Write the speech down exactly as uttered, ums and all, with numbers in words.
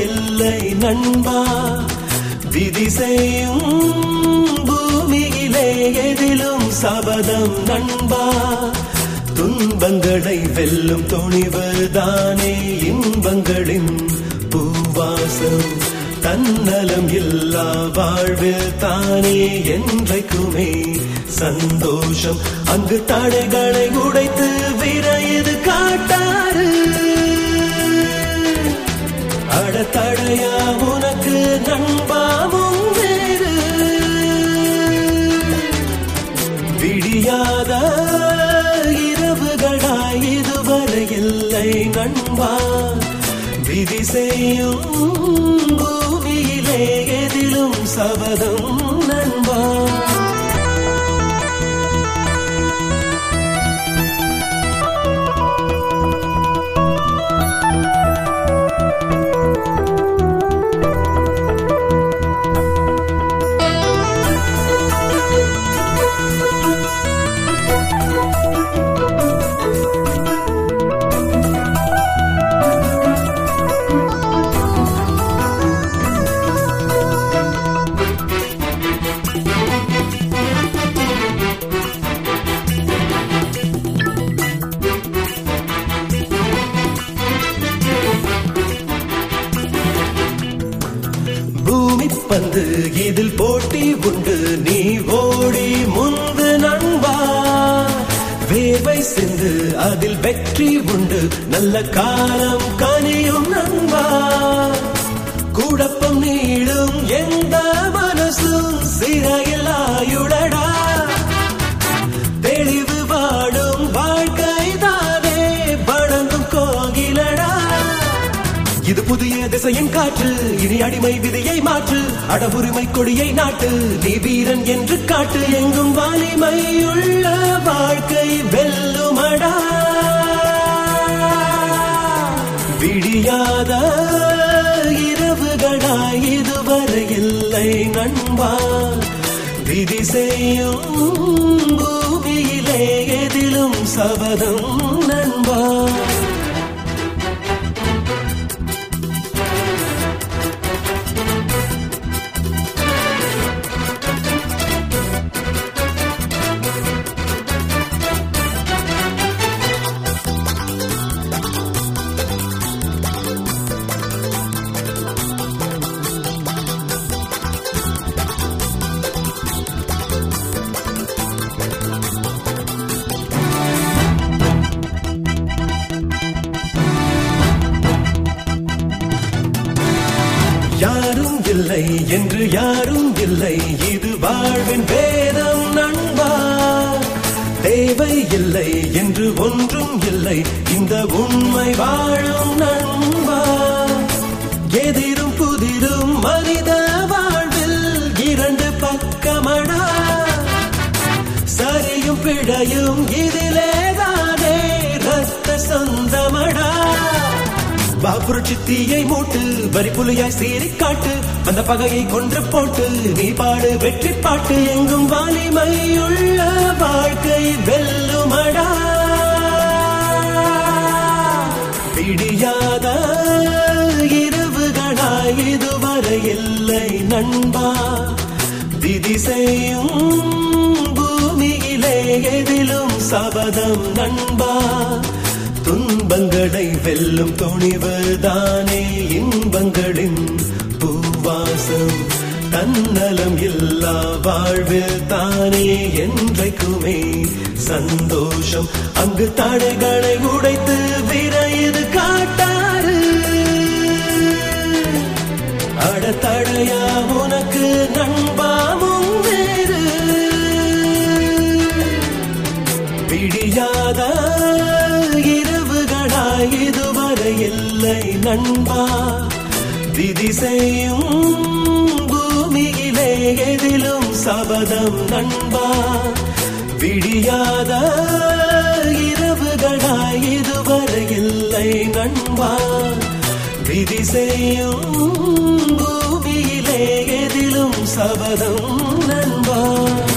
இல்லை நண்பா. விதி செய்யும் பூமியிலே எதிலும் சபதம் நண்பா. துன்பங்களை வெல்லும் துணிவுதானே இன்பங்களின் பூவாசம். தன்னலம் இல்லா வாழ்வில் தானே என்றைக்குமே சந்தோஷம். அங்கு தடைகளை உடைத்து விரைது காட்டாரு. அடத்தடையா உனக்கு நண்பாவும் வேறு. விடியாத இரவுகளாய் இதுவரை இல்லை நண்பா. விதி செய்யும் பூமியிலே எதிலும் சபதம் நண்பா. பந்து இதில் போட்டி உண்டு, நீ ஓடி முந்து நண்பா. வேர்வை சிந்து அதில் வெற்றி உண்டு, நல்ல காலம் கனியும் நண்பா. குழப்பம் நீளும் எந்த மனசும் சிறையில் ஆயுடடா. தெளிவு வாடும் வாழ்க்கை தானே வழங்கும் கோகிலடா. இது புதிய திசையின் காற்று, இனி அடிமை விதியை மாற்று. அடவுரிமை கொடியை நாட்டு, நீ வீரன் என்று காட்டு. எங்கும் வலிமையுள்ள வாழ்க்கை வெல்லுமடா. விடியாத இரவுகளாய் இதுவரை இல்லை நண்பா. விதி செய்யும் பூமியிலே எதிலும் சபதம் நண்பா. யாரும் இல்லை என்று யாரும் இல்லை, இது வாழ்வின் வேதம் நண்பா. தேவை இல்லை என்று ஒன்றும் இல்லை, இந்த உண்மை வாழும் நண்பா. எதிரும் புதிரும் மனித வாழ்வில் இரண்டு பக்கமடா. சரியும் பிழையும் இதிலேதானே ரத்த சொந்தமடா. பாப்புரட்சி தீயை மூட்டு, வரி புலியாய் சீறி காட்டு. அந்த பகையை கொன்று போட்டு நீ பாடு வெற்றி பாட்டு. எங்கும் வலிமையுள்ள வாழ்க்கை வெல்லுமடா. விடியாத இரவுகளாய் இதுவரை இல்லை நண்பா. விதி செய்யும் பூமியிலே எதிலும் சபதம் நண்பா. துன்பங்களை வெல்லும் துணிவுதானே இன்பங்களின் பூவாசம். தன்னலம் இல்லா வாழ்வில் தானே என்றைக்குமே சந்தோஷம். அங்கு தடைகளை உடைத்து விரைது காட்டாரு. அடத்தடையா உனக்கு நண்பாவும் வேறு. விடியாத இரவுகளாய் இதுவரை இல்லை நண்பா. விதி செய்யும் பூமியிலே எதிலும் சபதம் நண்பா. விடியாத இரவுகளாய் இதுவரை இல்லை நண்பா. விதி செய்யும் பூமியிலே எதிலும் சபதம் நண்பா.